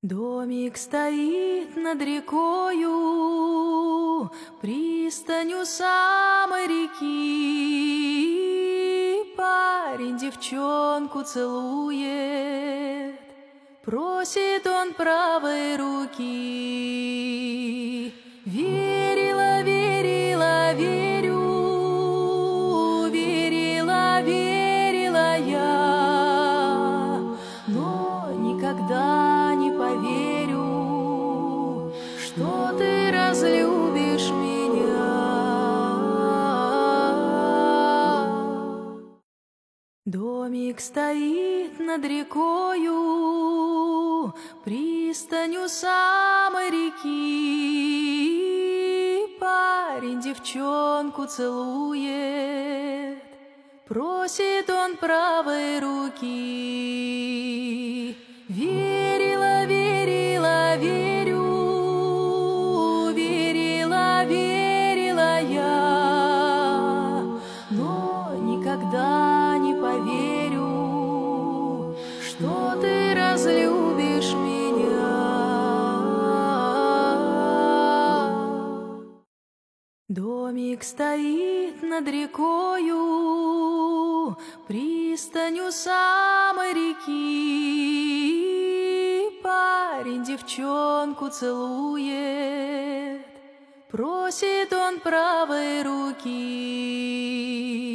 Домик стоит над рекою, пристанью самой реки. Парень девчонку целует, просит он правой руки. Верила, верила, верю, верила, верила я, но никогда не поверю, что ты разлюбишь меня. Домик стоит над рекою, пристанью самой реки. Парень девчонку целует, просит он правой руки. Верила, верила, верю, верила, верила я, но никогда не поверю, что ты разлюбишь меня. Домик стоит над рекою, пристанью самой реки. Парень девчонку целует, просит он правой руки.